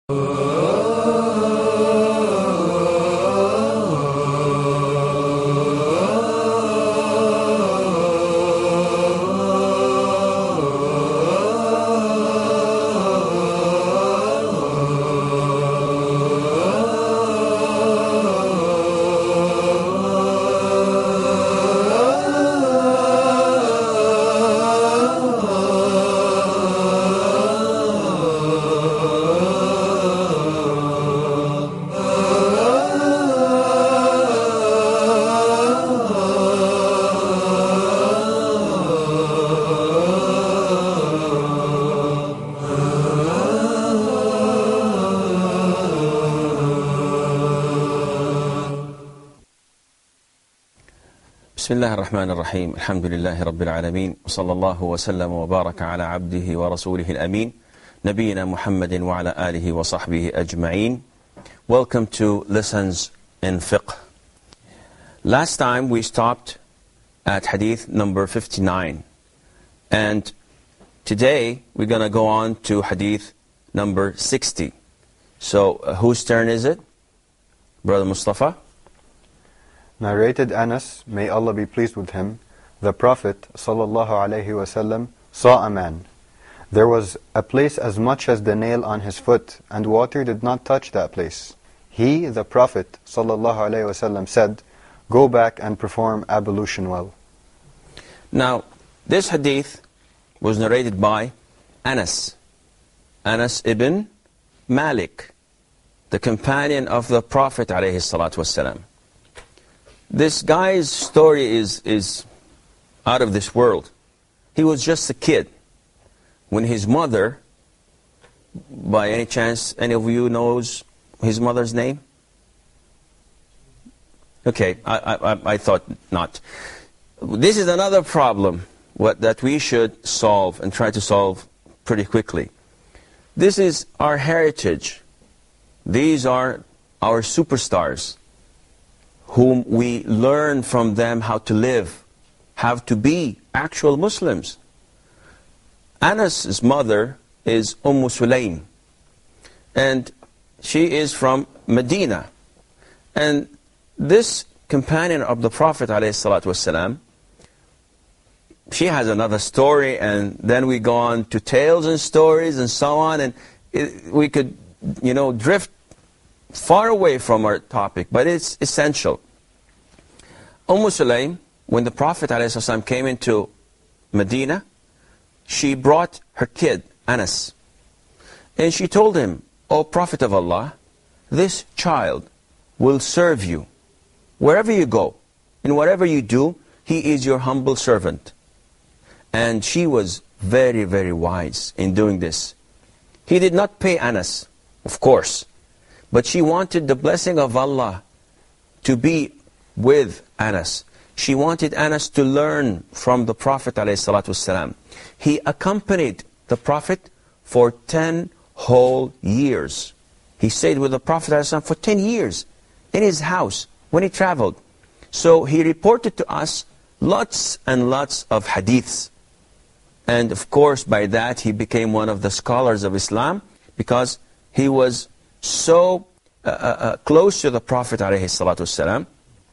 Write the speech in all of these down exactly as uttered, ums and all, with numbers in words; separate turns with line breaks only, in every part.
بسم الله الرحمن الرحيم الحمد لله رب العالمين وصلى الله وسلم وبارك على عبده ورسوله الأمين نبينا محمد وعلى آله وصحبه أجمعين. Welcome to Lessons in Fiqh. Last time we stopped at hadith number fifty-nine, and today we're going to go on to hadith number sixty. So uh, whose turn is it? Brother Mustafa?
Narrated Anas, may Allah be pleased with him, the Prophet sallallahu alaihi wasallam saw a man. There was a place as much as the nail on his foot, and water did not touch that place. He, the Prophet sallallahu alaihi wasallam, said, "Go back and perform ablution well."
Now, this hadith was narrated by Anas. Anas ibn Malik, the companion of the Prophet alayhi salatu wasalam. This guy's story is, is out of this world. He was just a kid when his mother, by any chance, any of you knows his mother's name? Okay, I, I, I thought not. This is another problem what, that we should solve and try to solve pretty quickly. This is our heritage. These are our superstars, whom we learn from them how to live, how to be actual Muslims. Anas' mother is Umm Sulaym, and she is from Medina. And this companion of the Prophet ﷺ, she has another story, and then we go on to tales and stories and so on, and it, we could, you know, drift far away from our topic, but it's essential. Umm Sulaym, when the Prophet ﷺ came into Medina, she brought her kid, Anas. And she told him, "O Prophet of Allah, this child will serve you wherever you go, and whatever you do, he is your humble servant." And she was very, very wise in doing this. He did not pay Anas, of course, but she wanted the blessing of Allah to be with Anas. She wanted Anas to learn from the Prophet ﷺ. He accompanied the Prophet for ten whole years. He stayed with the Prophet ﷺ for ten years in his house when he traveled. So he reported to us lots and lots of hadiths. And of course, by that he became one of the scholars of Islam, because he was so uh, uh, close to the Prophet ﷺ.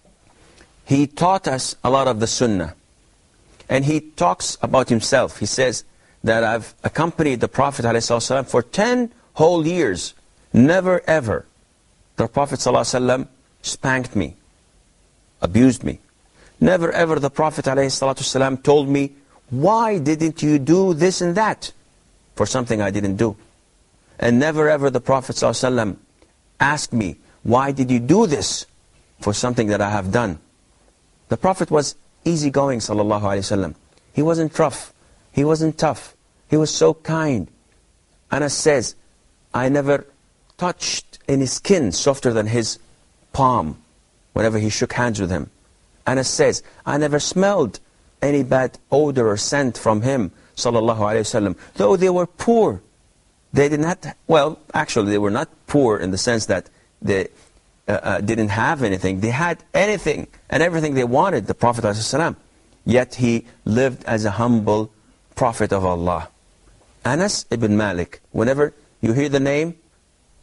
He taught us a lot of the Sunnah. And he talks about himself. He says that I've accompanied the Prophet ﷺ for ten whole years. Never ever the Prophet ﷺ spanked me, abused me. Never ever the Prophet ﷺ told me, "Why didn't you do this and that?" for something I didn't do. And never ever the Prophet ﷺ asked me, "Why did you do this?" for something that I have done. The Prophet was easygoing, sallallahu alaihi wasallam. He wasn't rough. He wasn't tough. He was so kind. Anas says, I never touched any skin softer than his palm whenever he shook hands with him. Anas says, I never smelled any bad odor or scent from him, sallallahu alaihi wasallam. Though they were poor, they did not, well, actually they were not poor in the sense that they Uh, uh, didn't have anything. They had anything and everything they wanted, the Prophet ﷺ. Yet he lived as a humble Prophet of Allah. Anas ibn Malik, whenever you hear the name,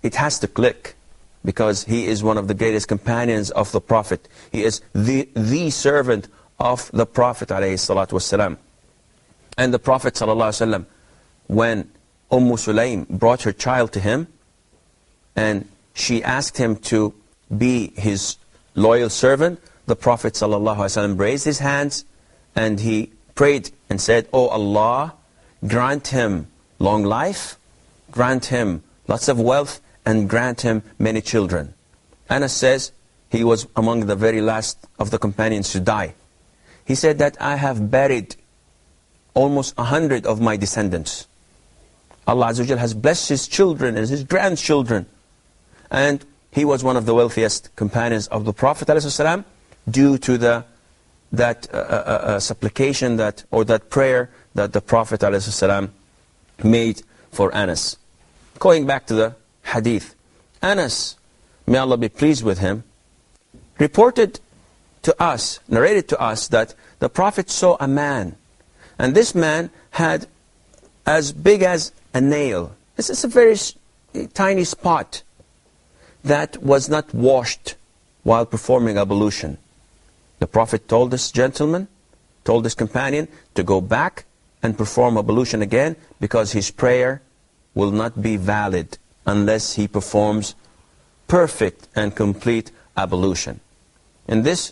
it has to click, because he is one of the greatest companions of the Prophet. He is the, the servant of the Prophet ﷺ. And the Prophet ﷺ, when Umm Sulaym brought her child to him, and she asked him to be his loyal servant, the Prophet ﷺ raised his hands and he prayed and said, "Oh Allah, grant him long life, grant him lots of wealth, and grant him many children." Anas says he was among the very last of the companions to die. He said that I have buried almost a hundred of my descendants. Allah Azza wa Jal has blessed his children and his grandchildren. And he was one of the wealthiest companions of the Prophet ﷺ due to the that uh, uh, uh, supplication that or that prayer that the Prophet ﷺ made for Anas. Going back to the hadith, Anas, may Allah be pleased with him, reported to us, narrated to us that the Prophet saw a man, and this man had as big as a nail. This is a very tiny spot that was not washed while performing ablution. The Prophet told this gentleman, told this companion to go back and perform ablution again, because his prayer will not be valid unless he performs perfect and complete ablution. And this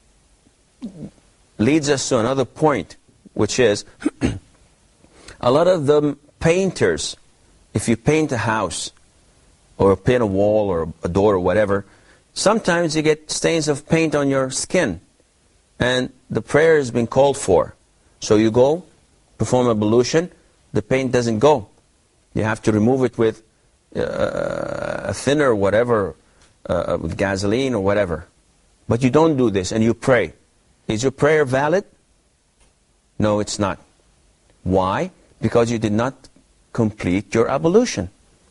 leads us to another point, which is a lot of the painters, if you paint a house or paint a wall or a door or whatever, sometimes you get stains of paint on your skin, and the prayer has been called for. So you go, perform ablution, the paint doesn't go. You have to remove it with uh, a thinner, whatever, uh, with gasoline or whatever. But you don't do this, and you pray. Is your prayer valid? No, it's not. Why? Because you did not complete your ablution.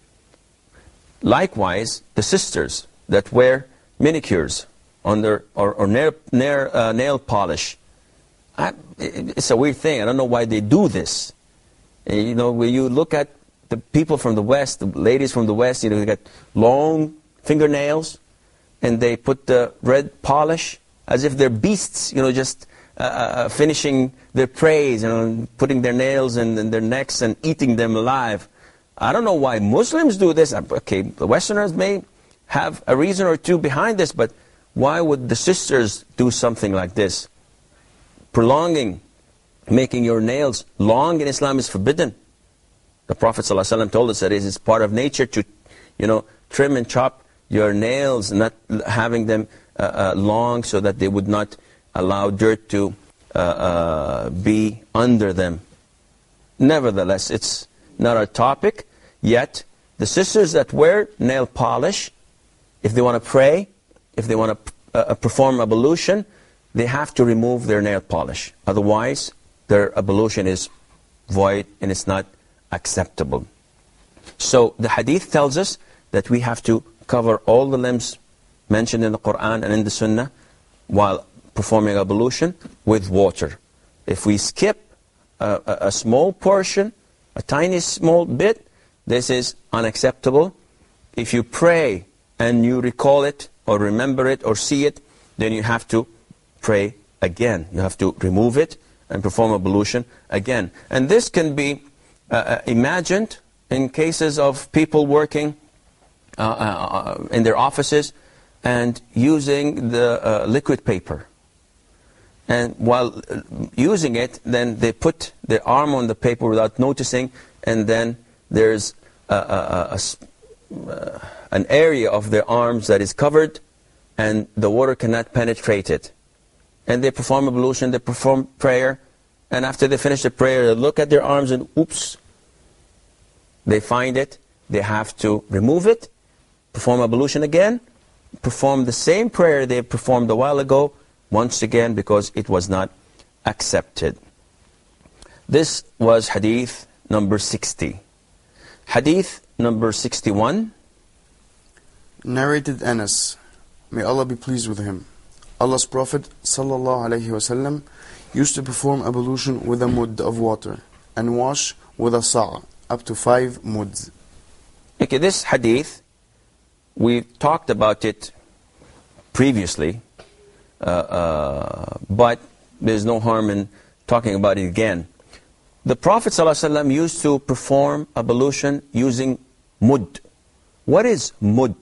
Likewise, the sisters that wear manicures on their, or, or nail, nail, uh, nail polish. I, it's a weird thing. I don't know why they do this. And, you know, when you look at the people from the West, the ladies from the West, you know, they got long fingernails, and they put the red polish as if they're beasts, you know, just uh, uh, finishing their prey, you know, putting their nails in, in their necks and eating them alive. I don't know why Muslims do this. Okay, the Westerners may have a reason or two behind this, but why would the sisters do something like this? Prolonging, making your nails long in Islam is forbidden. The Prophet ﷺ told us that it is part of nature to, you know, trim and chop your nails, not having them uh, uh, long so that they would not allow dirt to uh, uh, be under them. Nevertheless, it's not our topic. Yet, the sisters that wear nail polish, if they want to pray, if they want to uh, perform ablution, they have to remove their nail polish. Otherwise, their ablution is void and it's not acceptable. So the hadith tells us that we have to cover all the limbs mentioned in the Quran and in the Sunnah while performing ablution with water. If we skip a, a, a small portion, a tiny small bit, this is unacceptable. If you pray and you recall it or remember it or see it, then you have to pray again. You have to remove it and perform ablution again. And this can be uh, imagined in cases of people working uh, uh, in their offices and using the uh, liquid paper. And while using it, then they put their arm on the paper without noticing, and then there's a, a, a, a, an area of their arms that is covered, and the water cannot penetrate it. And they perform ablution, they perform prayer, and after they finish the prayer, they look at their arms and oops, they find it, they have to remove it, perform ablution again, perform the same prayer they performed a while ago, once again, because it was not accepted. This was hadith number sixty. Hadith number sixty-one.
Narrated Anas, may Allah be pleased with him. Allah's Prophet sallallahu alaihi wasallam used to perform ablution with a mud of water and wash with a sa' up to five muds.
Okay, this hadith we talked about it previously, uh, uh, but there's no harm in talking about it again. The Prophet ﷺ used to perform ablution using mud. What is mud?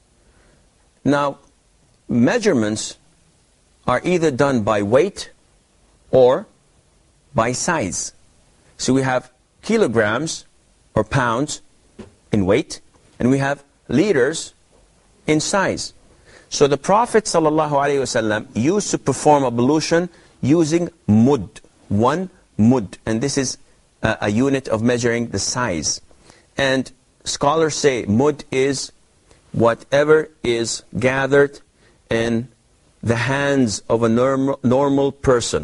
Now, measurements are either done by weight or by size. So we have kilograms or pounds in weight, and we have liters in size. So the Prophet ﷺ used to perform ablution using mud, one mud, and this is a, a unit of measuring the size. And scholars say mud is whatever is gathered in the hands of a normal, normal person.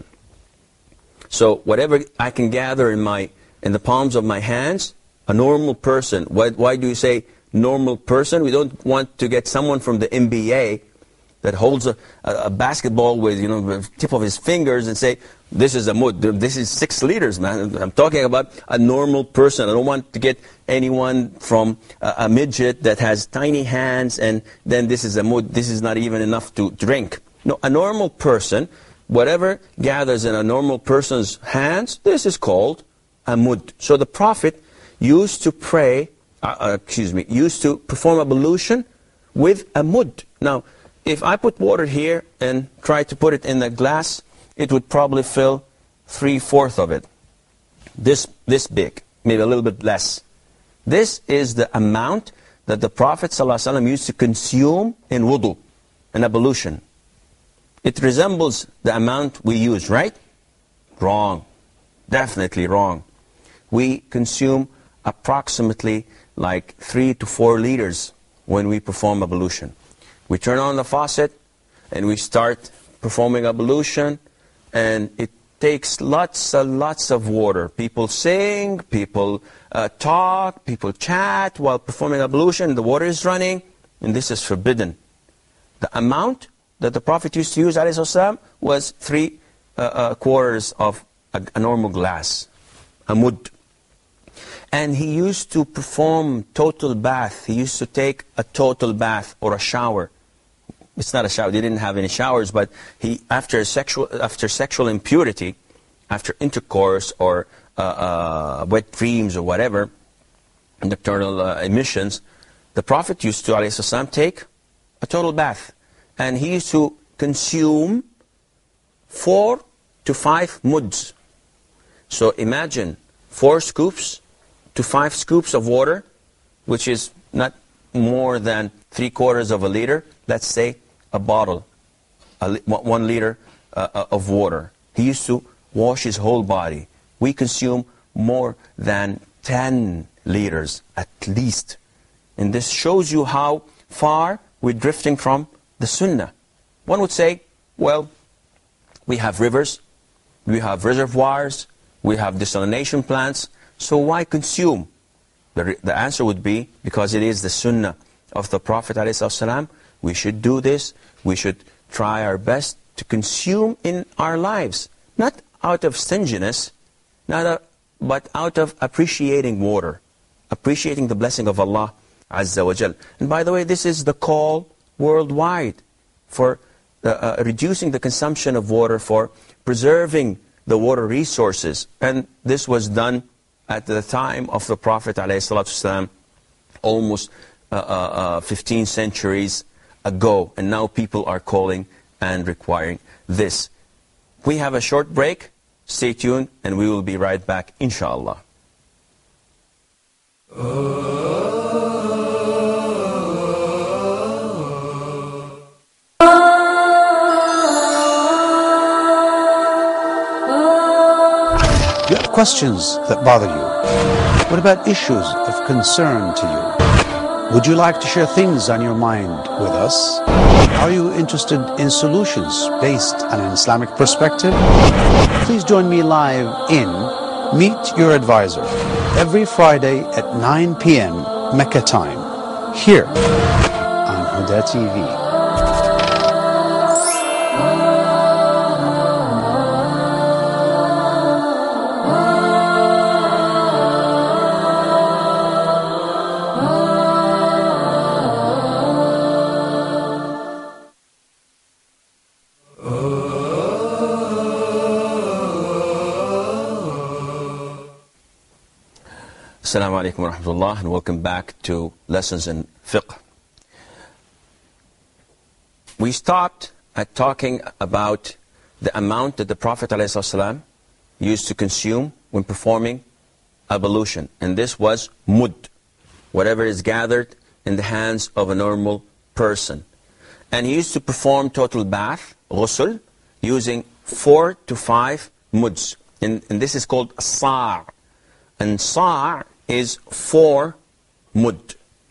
So whatever I can gather in my in the palms of my hands, a normal person. Why, why do you say normal person? We don't want to get someone from the N B A that holds a, a, a basketball with, you know, the tip of his fingers and say, this is a mud, this is six liters, man. I'm talking about a normal person. I don't want to get anyone from a, a midget that has tiny hands and then this is a mud, this is not even enough to drink. No, a normal person, whatever gathers in a normal person's hands, this is called a mud. So the Prophet used to pray, uh, uh, excuse me, used to perform ablution with a mud. Now, if I put water here and try to put it in a glass, it would probably fill three-fourths of it. This, this big, maybe a little bit less. This is the amount that the Prophet ﷺ used to consume in wudu, in ablution. It resembles the amount we use, right? Wrong. Definitely wrong. We consume approximately like three to four liters when we perform ablution. We turn on the faucet and we start performing ablution, and it takes lots and lots of water. People sing, people uh, talk, people chat while performing ablution. The water is running, and this is forbidden. The amount that the Prophet used to use, alayhi salam, was three uh, uh, quarters of a, a normal glass, a mud. And he used to perform total bath. He used to take a total bath or a shower. It's not a shower. They didn't have any showers, but he, after sexual, after sexual impurity, after intercourse or uh, uh, wet dreams or whatever, nocturnal uh, emissions, the Prophet used to, alayhi salam, take a total bath. And he used to consume four to five muds. So imagine four scoops to five scoops of water, which is not more than three quarters of a liter. Let's say a bottle, a li one liter uh, of water. He used to wash his whole body. We consume more than ten liters at least. And this shows you how far we're drifting from the Sunnah. One would say, well, we have rivers, we have reservoirs, we have desalination plants, so why consume? The, the answer would be, because it is the Sunnah of the Prophet ﷺ. We should do this. We should try our best to consume in our lives. Not out of stinginess, not a, but out of appreciating water, appreciating the blessing of Allah Azza wa Jal. And by the way, this is the call worldwide for uh, uh, reducing the consumption of water, for preserving the water resources. And this was done at the time of the Prophet ﷺ, almost uh, uh, uh, fifteen centuries ago. And now people are calling and requiring this. We have a short break. Stay tuned, and we will be right back, inshallah.
You have questions that bother you. What about issues of concern to you? Would you like to share things on your mind with us? Are you interested in solutions based on an Islamic perspective? Please join me live in Meet Your Advisor every Friday at nine p m Mecca time, here on Huda T V.
Assalamu alaikum wa rahmatullah, and welcome back to Lessons in Fiqh. We stopped at talking about the amount that the Prophet ﷺ used to consume when performing ablution. And this was mud, whatever is gathered in the hands of a normal person. And he used to perform total bath, ghusl, using four to five muds. And, and this is called sa'. And sa' is four mud.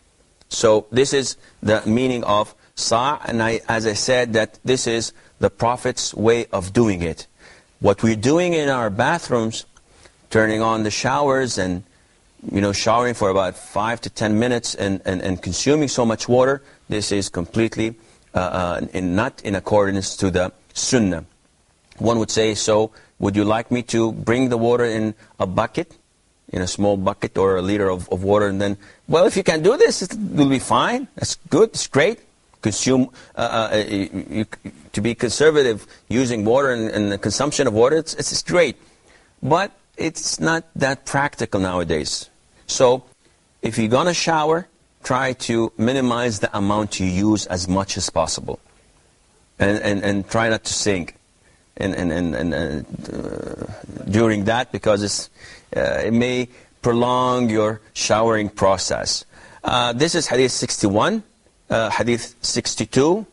So this is the meaning of sa'. And I, as I said, that this is the Prophet's way of doing it. What we're doing in our bathrooms, turning on the showers and you know, showering for about five to ten minutes and, and, and consuming so much water, this is completely uh, uh, in, not in accordance to the sunnah. One would say, so would you like me to bring the water in a bucket, in a small bucket or a liter of, of water, and then, well, if you can do this, it will be fine. That's good, it's great. Consume, uh, uh, you, you, to be conservative using water and, and the consumption of water, it's, it's great. But it's not that practical nowadays. So if you're going to shower, try to minimize the amount you use as much as possible. And, and, and try not to sink and, and, and, and, uh, during that, because it's, uh, it may prolong your showering process. Uh, this is Hadith sixty-one. Uh, hadith sixty-two.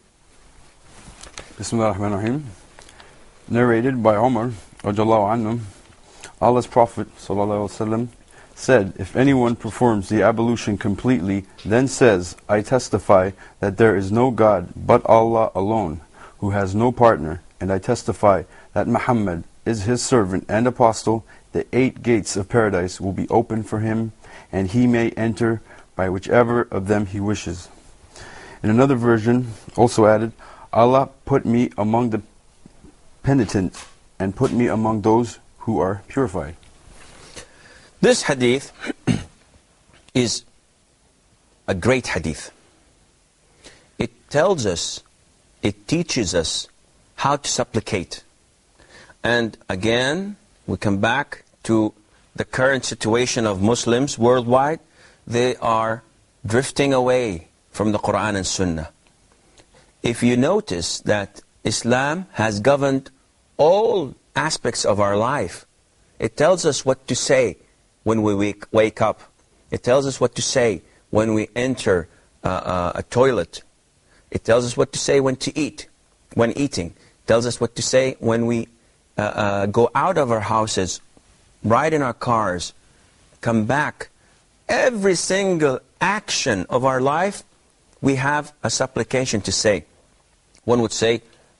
Bismillah ar-Rahman ar-Rahim. Narrated by Umar radiallahu anhu, Allah's Prophet sallallahu alaihi wasallam said, if anyone performs the ablution completely, then says, I testify that there is no God but Allah alone, who has no partner, and I testify that Muhammad is his servant and apostle, the eight gates of paradise will be open for him, and he may enter by whichever of them he wishes. In another version, also added, Allah put me among the penitent and put me among those who are purified.
This hadith is a great hadith. It tells us, it teaches us how to supplicate. And again, we come back to the current situation of Muslims worldwide. They are drifting away from the Quran and Sunnah. If you notice that Islam has governed all aspects of our life, it tells us what to say when we wake, wake up. It tells us what to say when we enter uh, uh, a toilet. It tells us what to say when to eat, when eating. It tells us what to say when we uh, uh, go out of our houses, ride in our cars, come back. Every single action of our life, we have a supplication to say. One would say,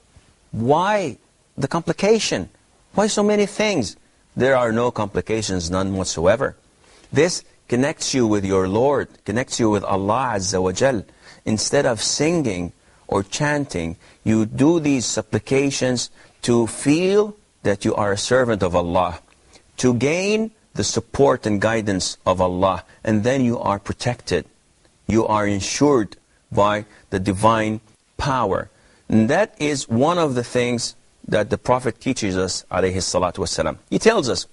why the complication? Why so many things? There are no complications, none whatsoever. This connects you with your Lord, connects you with Allah Azza wa Jal. Instead of singing or chanting, you do these supplications to feel that you are a servant of Allah, to gain the support and guidance of Allah, and then you are protected. You are insured by the divine power. And that is one of the things that the Prophet teaches us, alayhi salatu wasalam. He tells us,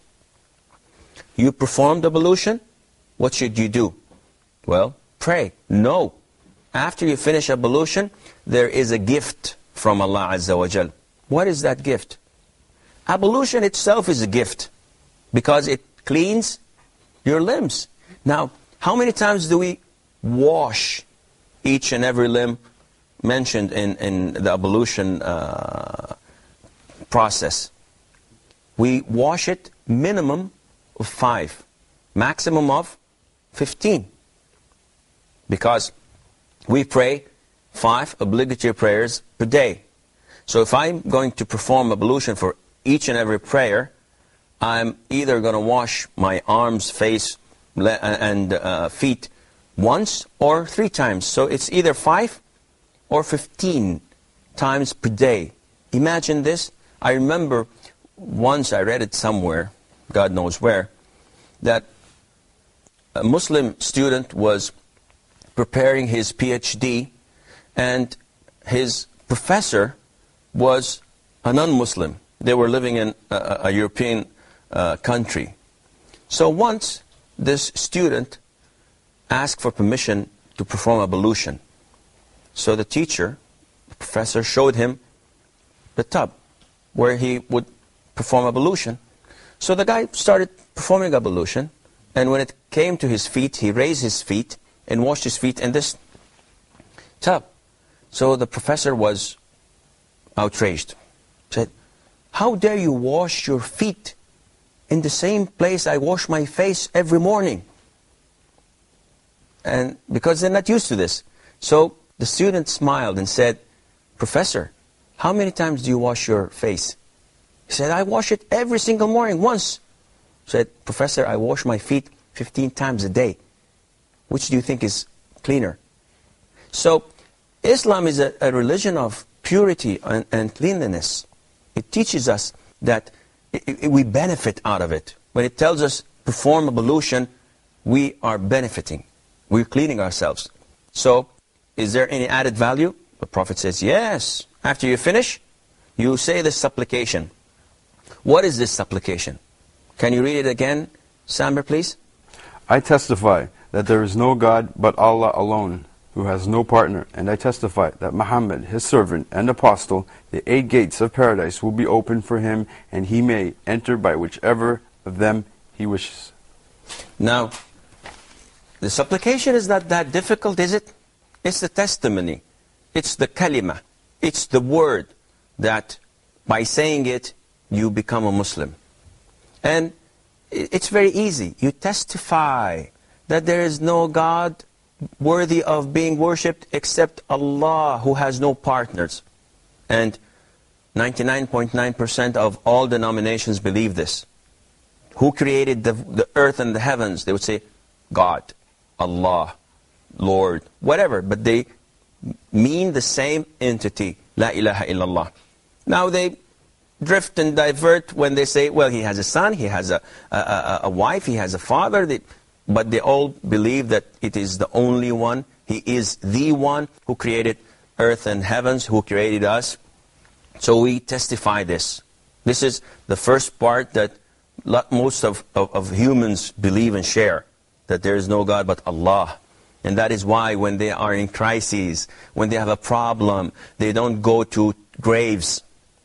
you performed ablution, what should you do? Well, pray. No. After you finish ablution, there is a gift from Allah Azza wa Jal. What is that gift? Ablution itself is a gift, because it cleans your limbs. Now, how many times do we wash each and every limb mentioned in, in the ablution uh, process? We wash it minimum of five, maximum of fifteen. Because we pray five obligatory prayers per day. So if I'm going to perform ablution for each and every prayer, I'm either going to wash my arms, face, and uh, feet once or three times. So it's either five or fifteen times per day. Imagine this. I remember once I read it somewhere, God knows where, that a Muslim student was preparing his PhD, and his professor was a non-Muslim. They were living in a, a European uh, country. So once this student asked for permission to perform ablution. So the teacher, the professor, showed him the tub where he would perform ablution. So the guy started performing ablution, and when it came to his feet, he raised his feet and washed his feet in this tub. So the professor was outraged. Said, "How dare you wash your feet in the same place I wash my face every morning?" And because they're not used to this. So the student smiled and said, "Professor, how many times do you wash your face?" He said, "I wash it every single morning, once." He said, "Professor, I wash my feet fifteen times a day. Which do you think is cleaner?" So Islam is a, a religion of purity and, and cleanliness. It teaches us that it, it, we benefit out of it. When it tells us perform ablution, we are benefiting. We're cleaning ourselves. So is there any added value? The Prophet says, yes. After you finish, you say this supplication. What is this supplication? Can you read it again, Samir, please?
I testify that there is no God but Allah alone, who has no partner, and I testify that Muhammad, his servant and apostle, the eight gates of paradise will be opened for him, and he may enter by whichever of them he wishes.
Now, the supplication is not that difficult, is it? It's the testimony. It's the kalima. It's the word that by saying it, you become a Muslim. And it's very easy. You testify that there is no God worthy of being worshipped except Allah, who has no partners. And ninety-nine point nine percent of all denominations believe this. Who created the, the earth and the heavens? They would say, God, Allah, Lord, whatever. But they mean the same entity, La ilaha illallah. Now they drift and divert when they say, well, he has a son, he has a, a, a, a wife, he has a father. They, but they all believe that it is the only one. He is the one who created earth and heavens, who created us. So we testify this. This is the first part that most of, of, of humans believe and share, that there is no God but Allah. And that is why when they are in crises, when they have a problem, they don't go to graves.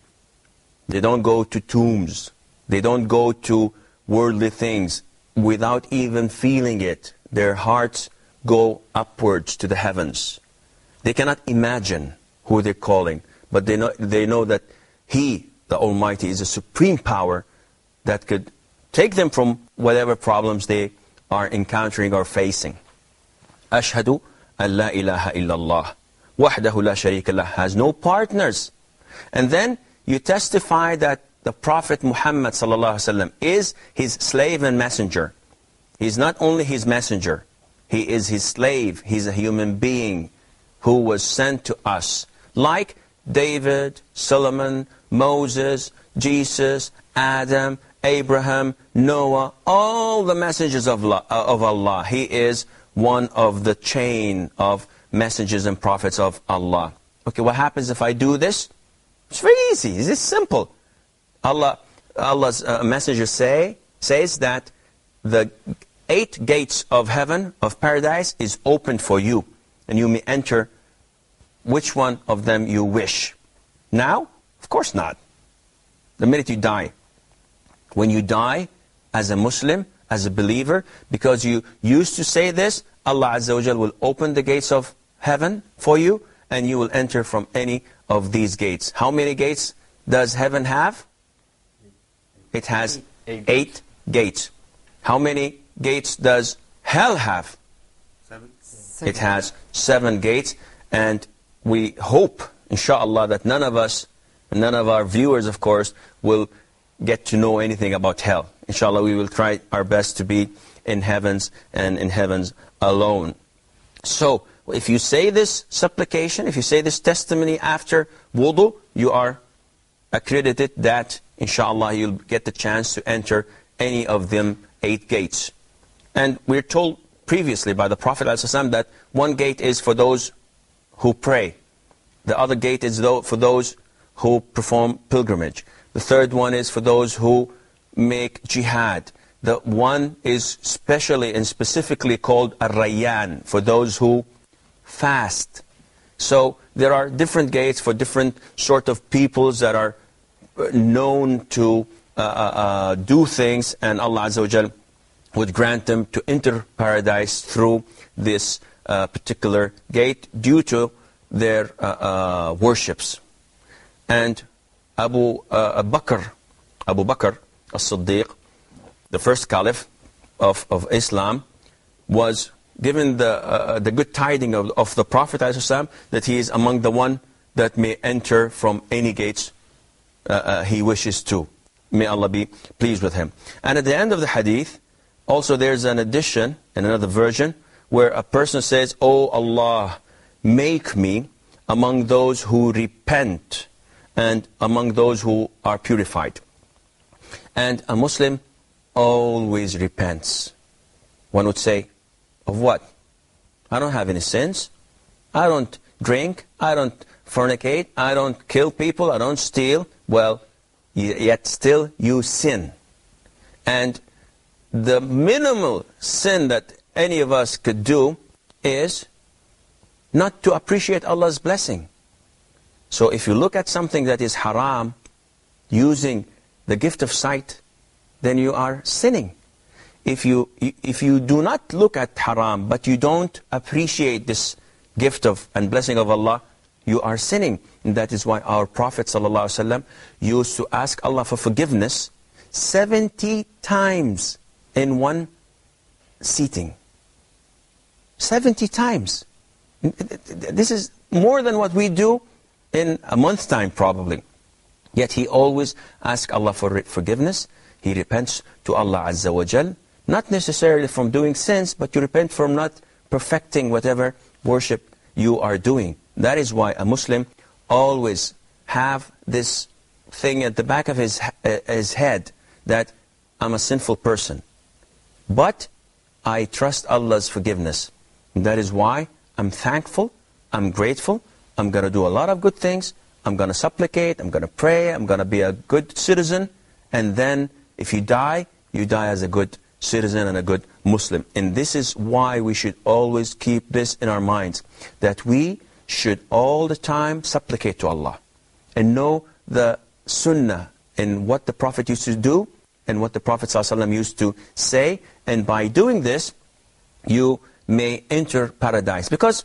They don't go to tombs. They don't go to worldly things without even feeling it. Their hearts go upwards to the heavens. They cannot imagine who they're calling, but they know, they know that He, the Almighty, is a supreme power that could take them from whatever problems they are encountering or facing. Ashhadu an la ilaha illallah wahdahu la sharika lah, has no partners. And then you testify that the Prophet Muhammad sallallahu alaihi wasallam is his slave and messenger. He's not only his messenger, he is his slave. He's a human being who was sent to us. Like David, Solomon, Moses, Jesus, Adam, Abraham, Noah, all the messengers of Allah, of Allah. He is one of the chain of messengers and prophets of Allah. Okay, what happens if I do this? It's very easy. It's simple. Allah, Allah's uh, messenger say, says that the eight gates of heaven, of paradise, is opened for you. And you may enter which one of them you wish. Now? Of course not. The minute you die. When you die as a Muslim, as a believer, because you used to say this, Allah Azza wa Jal will open the gates of heaven for you, and you will enter from any of these gates. How many gates does heaven have? It has eight, eight gates. How many gates does hell have?
Seven.
It has seven gates, and we hope, inshallah, that none of us, none of our viewers, of course, will get to know anything about hell. Inshallah, we will try our best to be in heavens and in heavens alone. So, if you say this supplication, if you say this testimony after wudu, you are accredited that, inshallah, you'll get the chance to enter any of them eight gates. And we're told previously by the Prophet ﷺ that one gate is for those who pray. The other gate is for those who perform pilgrimage. The third one is for those who make jihad. the one is specially and specifically called Ar-Rayyan, for those who fast. So there are different gates for different sort of peoples that are known to uh, uh, do things, and Allah Azza wa Jal would grant them to enter paradise through this uh, particular gate due to their uh, uh, worships. And Abu uh, Bakr, Abu Bakr as-Siddiq, the first caliph of, of Islam, was given the uh, the good tiding of, of the Prophet ﷺ that he is among the one that may enter from any gates uh, uh, he wishes to. May Allah be pleased with him. And at the end of the hadith, also there's an addition in another version where a person says, "Oh Allah, make me among those who repent and among those who are purified." And a Muslim always repents. One would say, of what? I don't have any sins. I don't drink. I don't fornicate. I don't kill people. I don't steal. Well, yet still you sin. And the minimal sin that any of us could do is not to appreciate Allah's blessing. So if you look at something that is haram, using the gift of sight, then you are sinning. If you, if you do not look at haram, but you don't appreciate this gift of and blessing of Allah, you are sinning. And that is why our Prophet ﷺ used to ask Allah for forgiveness seventy times in one seating. seventy times. This is more than what we do in a month's time probably. Yet he always asks Allah for forgiveness. He repents to Allah Azza wa Jal, not necessarily from doing sins, but you repent from not perfecting whatever worship you are doing. That is why a Muslim always have this thing at the back of his, uh, his head, that I'm a sinful person, but I trust Allah's forgiveness. And that is why I'm thankful, I'm grateful, I'm going to do a lot of good things, I'm going to supplicate, I'm going to pray, I'm going to be a good citizen, and then if you die, you die as a good citizen and a good Muslim. And this is why we should always keep this in our minds, that we should all the time supplicate to Allah and know the sunnah and what the Prophet used to do and what the Prophet ﷺ used to say. And by doing this, you may enter paradise. Because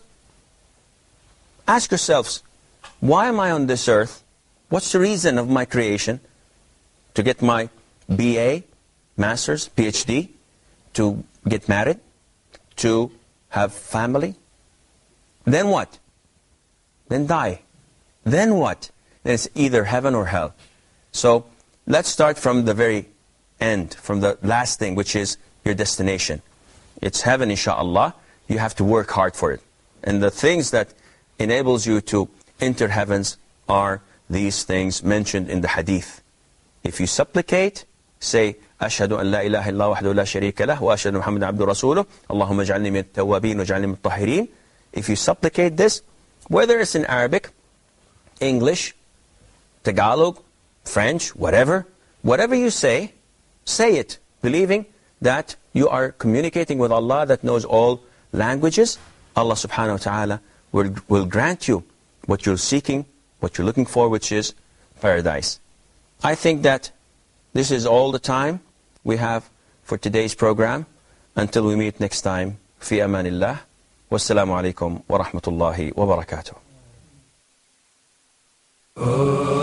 ask yourselves, why am I on this earth? What's the reason of my creation? To get my B A, Master's, P H D, to get married, to have family. Then what? Then die. Then what? Then it's either heaven or hell. So let's start from the very end, from the last thing, which is your destination. It's heaven, insha'Allah. You have to work hard for it. And the things that enables you to enter heavens are these things mentioned in the hadith. If you supplicate, say, أشهد أن لا إله إلا وحده لا شريك له وأشهد أن محمدا عبده ورسوله اللهم اجعلني من التوابين واجعلني من الطاهرين. If you supplicate this, whether it's in Arabic, English, Tagalog, French, whatever, whatever you say, say it, believing that you are communicating with Allah that knows all languages. Allah subhanahu wa ta'ala will, will grant you what you're seeking, what you're looking for, which is paradise. I think that this is all the time we have for today's program. Until we meet next time, fi amanillah. Wassalamu alaikum wa rahmatullahi wa barakatuh.